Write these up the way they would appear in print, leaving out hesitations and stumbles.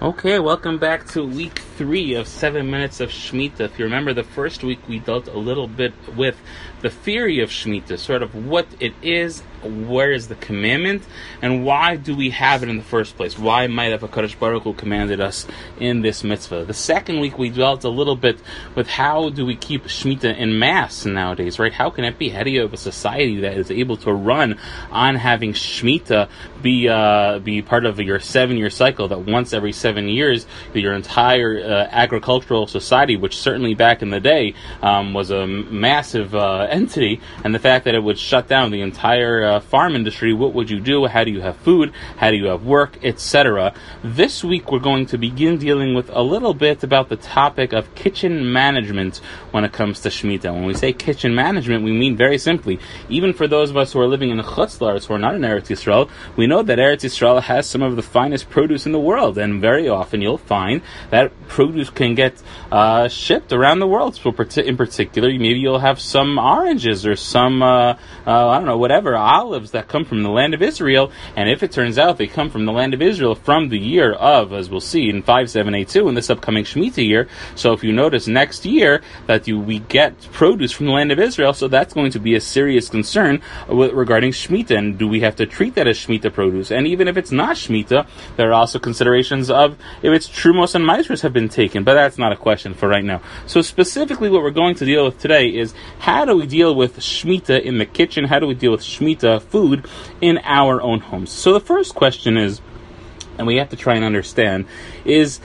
Okay, welcome back to week 3 of 7 Minutes of Shemitah. If you remember, the first week we dealt a little bit with the theory of Shemitah, sort of what it is, where is the commandment, and why do we have it in the first place? Why might have HaKadosh Baruch Hu commanded us in this mitzvah? The second week we dealt a little bit with how do we keep Shemitah in mass nowadays, right? How can it be? How do you have a society that is able to run on having Shemitah be part of your 7-year cycle, that once every 7 years, your entire agricultural society, which certainly back in the day was a massive entity, and the fact that it would shut down the entire farm industry, what would you do? How do you have food? How do you have work? Etc. This week we're going to begin dealing with a little bit about the topic of kitchen management when it comes to Shemitah. When we say kitchen management, we mean very simply, even for those of us who are living in Chutz La'aretz, who are not in Eretz Yisrael, we know that Eretz Yisrael has some of the finest produce in the world, and very often you'll find that produce can get shipped around the world. So in particular, maybe you'll have some oranges or some, whatever, olives that come from the land of Israel, and if it turns out they come from the land of Israel from the year of, as we'll see in 5782 in this upcoming Shemitah year, so if you notice next year that we get produce from the land of Israel, so that's going to be a serious concern regarding Shemitah, and do we have to treat that as Shemitah produce? And even if it's not Shemitah, there are also considerations of if it's Trumos and Maasros have been taken, but that's not a question for right now. So specifically what we're going to deal with today is how do we deal with Shemitah in the kitchen, how do we deal with Shemitah food in our own homes? So the first question is, and we have to try and understand, is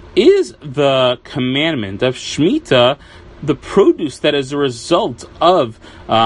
the commandment of Shemitah the produce that is a result of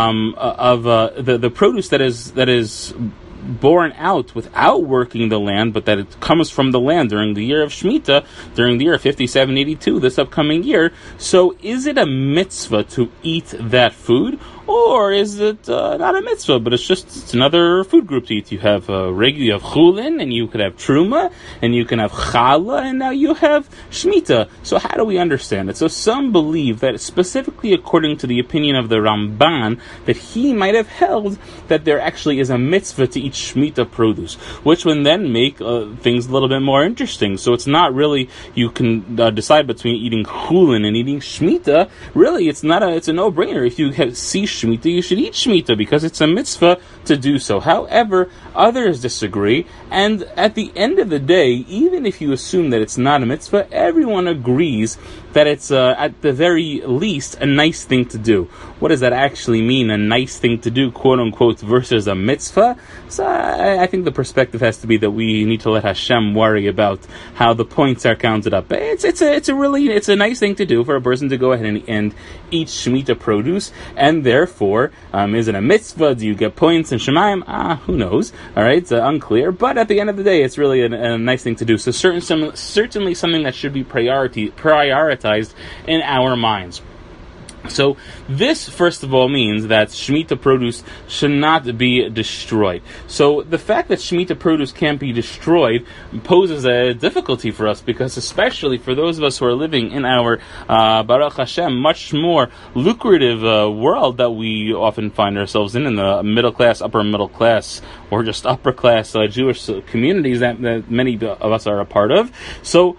the produce that is born out without working the land, but that it comes from the land during the year of Shemitah, during the year of 5782, this upcoming year. So is it a mitzvah to eat that food? Or is it not a mitzvah, but it's another food group to eat? You have you have chulin, and you could have truma, and you can have challah, and now you have Shemitah. So how do we understand it? So some believe that specifically according to the opinion of the Ramban, that he might have held that there actually is a mitzvah to eat Shemitah produce, which would then make things a little bit more interesting. So it's not really, you can decide between eating chulin and eating Shemitah. Really, it's a no-brainer. If you see Shemitah, you should eat Shemitah because it's a mitzvah to do so. However, others disagree, and at the end of the day, even if you assume that it's not a mitzvah, everyone agrees that it's at the very least a nice thing to do. What does that actually mean, a nice thing to do, quote unquote, versus a mitzvah? So I think the perspective has to be that we need to let Hashem worry about how the points are counted up. It's a nice thing to do for a person to go ahead and eat Shemitah produce, and therefore, is it a mitzvah? Do you get points in Shemayim? Who knows? All right, it's unclear. But at the end of the day, it's really a nice thing to do. So certainly something that should be prioritized in our minds. So this, first of all, means that Shemitah produce should not be destroyed. So the fact that Shemitah produce can't be destroyed poses a difficulty for us, because especially for those of us who are living in our Baruch Hashem, much more lucrative world that we often find ourselves in the middle class, upper middle class, or just upper class Jewish communities that many of us are a part of. So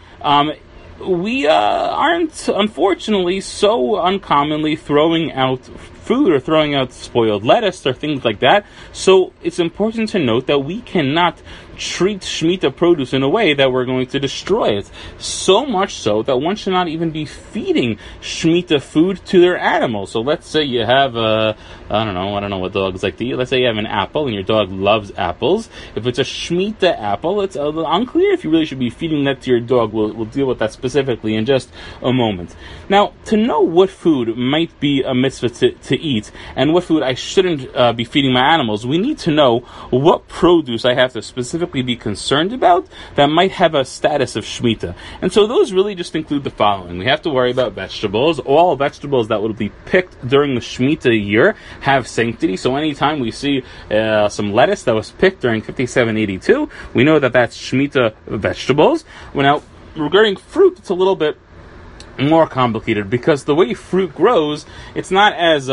we aren't, unfortunately, so uncommonly throwing out food or throwing out spoiled lettuce or things like that. So it's important to note that we cannot treat Shemitah produce in a way that we're going to destroy it. So much so that one should not even be feeding Shemitah food to their animals. So let's say you have I don't know what dogs like to eat. Let's say you have an apple and your dog loves apples. If it's a Shemitah apple, it's unclear if you really should be feeding that to your dog. We'll deal with that specifically in just a moment. Now, to know what food might be a mitzvah to eat and what food I shouldn't be feeding my animals, we need to know what produce I have to specifically be concerned about that might have a status of Shemitah. And so those really just include the following. We have to worry about vegetables. All vegetables that will be picked during the Shemitah year have sanctity. So anytime we see some lettuce that was picked during 5782, we know that that's Shemitah vegetables. Well, now, regarding fruit, it's a little bit more complicated, because the way fruit grows, it's not as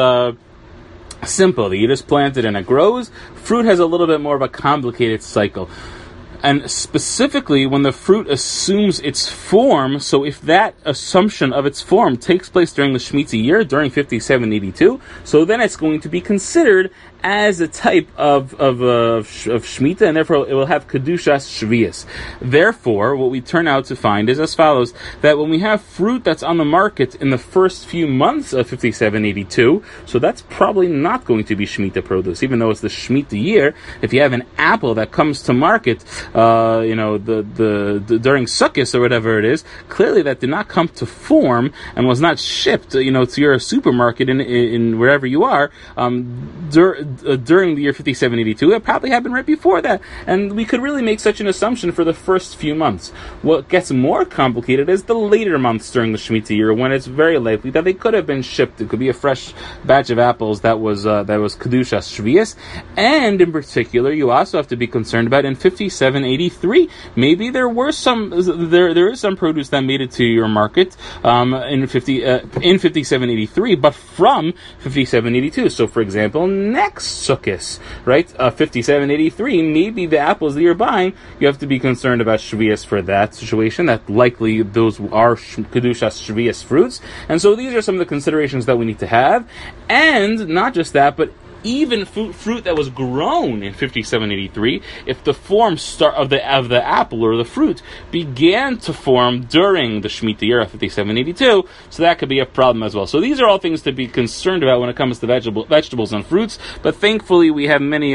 simple. You just plant it and it grows. Fruit has a little bit more of a complicated cycle. And specifically, when the fruit assumes its form, so if that assumption of its form takes place during the Shemitah year, during 5782, so then it's going to be considered as a type of Shemitah, and therefore it will have Kedushas Shvius. Therefore, what we turn out to find is as follows, that when we have fruit that's on the market in the first few months of 5782, so that's probably not going to be Shemitah produce, even though it's the Shemitah year. If you have an apple that comes to market, during Sukkot or whatever it is, clearly that did not come to form and was not shipped, to your supermarket in wherever you are, during the year 5782. It probably happened right before that, and we could really make such an assumption for the first few months. What gets more complicated is the later months during the Shemitah year, when it's very likely that they could have been shipped. It could be a fresh batch of apples that was Kedushas Shvius, and in particular, you also have to be concerned about in 5783. Maybe there were there is some produce that made it to your market in 5783, but from 5782. So, for example, next Sukkot, right? 5783, maybe the apples that you're buying, you have to be concerned about Shvius for that situation, that likely those are Kedushas Shvius fruits. And so these are some of the considerations that we need to have. And not just that, but even fruit that was grown in 5783, if the form of the apple or the fruit began to form during the Shemitah year of 5782, so that could be a problem as well. So these are all things to be concerned about when it comes to vegetables and fruits. But thankfully, we have many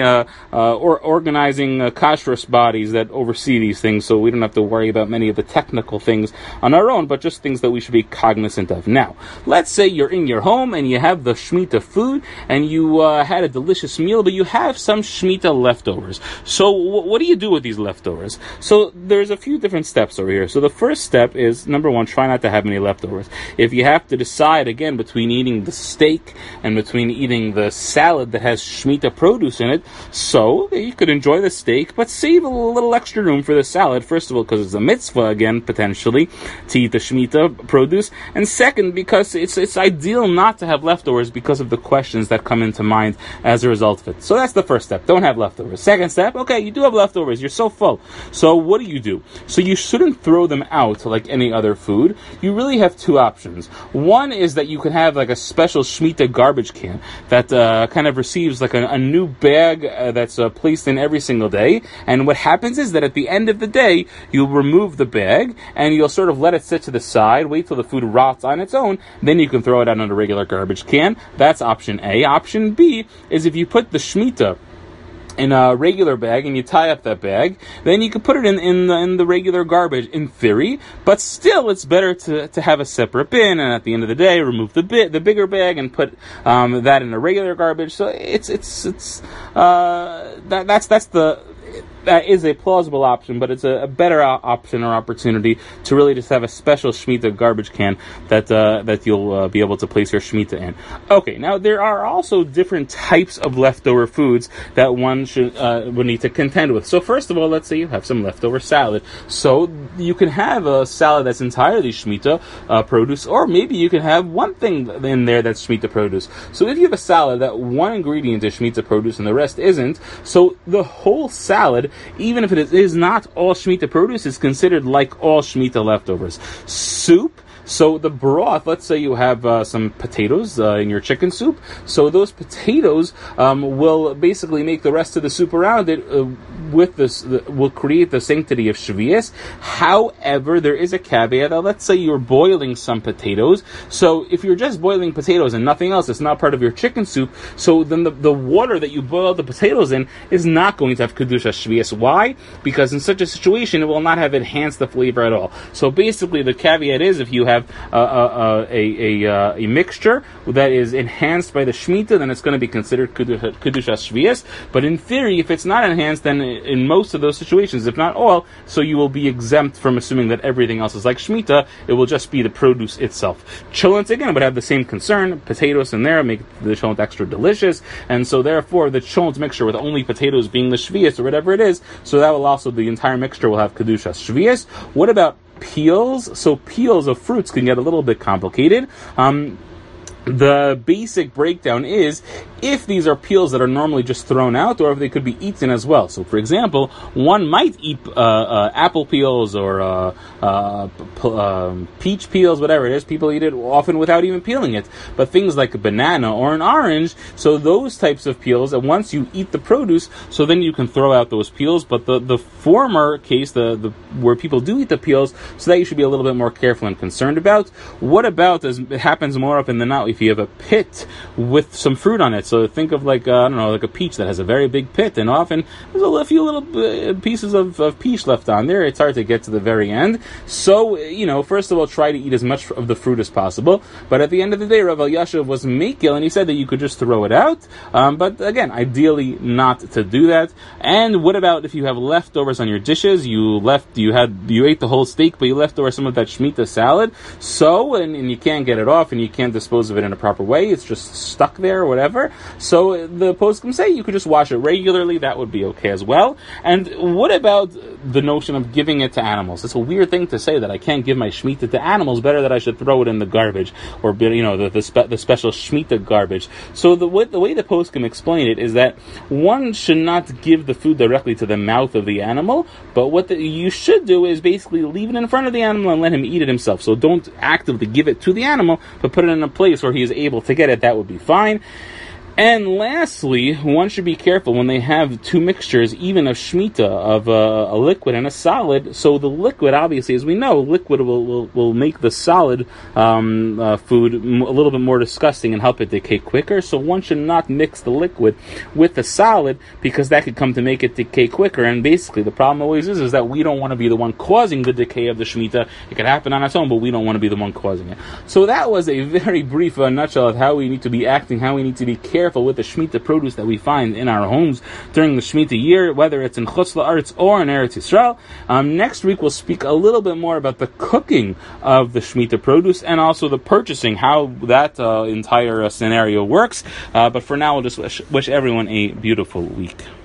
organizing kashrus bodies that oversee these things, so we don't have to worry about many of the technical things on our own, but just things that we should be cognizant of. Now, let's say you're in your home and you have the Shemitah food, and you had a delicious meal, but you have some Shemitah leftovers. So what do you do with these leftovers? So there's a few different steps over here. So the first step is, number one, try not to have any leftovers. If you have to decide, again, between eating the steak and between eating the salad that has Shemitah produce in it, so you could enjoy the steak, but save a little extra room for the salad. First of all, because it's a mitzvah, again, potentially, to eat the Shemitah produce. And second, because it's ideal not to have leftovers because of the questions that come into mind as a result of it. So that's the first step. Don't have leftovers. Second step, okay, you do have leftovers. You're so full. So what do? So you shouldn't throw them out like any other food. You really have two options. One is that you can have like a special Shemitah garbage can that kind of receives like a new bag that's placed in every single day. And what happens is that at the end of the day, you'll remove the bag and you'll sort of let it sit to the side, wait till the food rots on its own, then you can throw it out in a regular garbage can. That's option A. Option B is if you put the Shemitah in a regular bag and you tie up that bag, then you can put it in the regular garbage in theory, but still it's better to have a separate bin, and at the end of the day remove the bigger bag and put that in a regular garbage. So that is a plausible option, but it's a better option or opportunity to really just have a special Shemitah garbage can that you'll be able to place your Shemitah in. Okay, now there are also different types of leftover foods that one would need to contend with. So first of all, let's say you have some leftover salad. So you can have a salad that's entirely Shemitah produce, or maybe you can have one thing in there that's Shemitah produce. So if you have a salad that one ingredient is Shemitah produce and the rest isn't, so the whole salad, even if it is not all Shemitah produce, is considered like all Shemitah leftovers. Soup, so the broth, let's say you have some potatoes in your chicken soup, so those potatoes will basically make the rest of the soup around it will create the sanctity of Shvius. However, there is a caveat. Let's say you're boiling some potatoes, so if you're just boiling potatoes and nothing else, it's not part of your chicken soup, so then the water that you boil the potatoes in is not going to have Kedushas Shvius. Why? Because in such a situation, it will not have enhanced the flavor at all. So basically, the caveat is if you have a mixture that is enhanced by the Shemitah, then it's going to be considered Kedushas Shvius. But in theory, if it's not enhanced, then in most of those situations, if not all, so you will be exempt from assuming that everything else is like Shemitah. It will just be the produce itself. Cholent, again, would have the same concern. Potatoes in there make the cholent extra delicious, and so therefore the cholent mixture with only potatoes being the Shvius or whatever it is, so that will also, the entire mixture will have Kedushas Shvius. What about peels? So peels of fruits can get a little bit complicated. the basic breakdown is if these are peels that are normally just thrown out or if they could be eaten as well. So, for example, one might eat apple peels or peach peels, whatever it is. People eat it often without even peeling it. But things like a banana or an orange, so those types of peels, and once you eat the produce, so then you can throw out those peels. But the former case, the where people do eat the peels, so that you should be a little bit more careful and concerned about. What about, as it happens more often than not, if you have a pit with some fruit on it? So think of like like a peach that has a very big pit, and often there's a few little pieces of peach left on there. It's hard to get to the very end. So first of all, try to eat as much of the fruit as possible. But at the end of the day, Rav Elyashiv was makil, and he said that you could just throw it out. But again, ideally not to do that. And what about if you have leftovers on your dishes? You ate the whole steak, but you left over some of that Shemitah salad. So and you can't get it off, and you can't dispose of it in a proper way. It's just stuck there or whatever. So the poskim say you could just wash it regularly. That would be okay as well. And what about the notion of giving it to animals? It's a weird thing to say that I can't give my Shemitah to animals. Better that I should throw it in the garbage, or the special Shemitah garbage. So the way the poskim explain it is that one should not give the food directly to the mouth of the animal, but what you should do is basically leave it in front of the animal and let him eat it himself. So don't actively give it to the animal, but put it in a place where he is able to get it. That would be fine. And lastly, one should be careful when they have two mixtures, even of Shemitah, of a liquid and a solid. So the liquid, obviously, as we know, liquid will make the solid food a little bit more disgusting and help it decay quicker. So one should not mix the liquid with the solid, because that could come to make it decay quicker. And basically, the problem always is that we don't want to be the one causing the decay of the Shemitah. It could happen on its own, but we don't want to be the one causing it. So that was a very brief nutshell of how we need to be acting, how we need to be careful with the Shemitah produce that we find in our homes during the Shemitah year, whether it's in Chutz La'aretz or in Eretz Yisrael. Next week we'll speak a little bit more about the cooking of the Shemitah produce and also the purchasing, how that entire scenario works. But for now, we'll just wish everyone a beautiful week.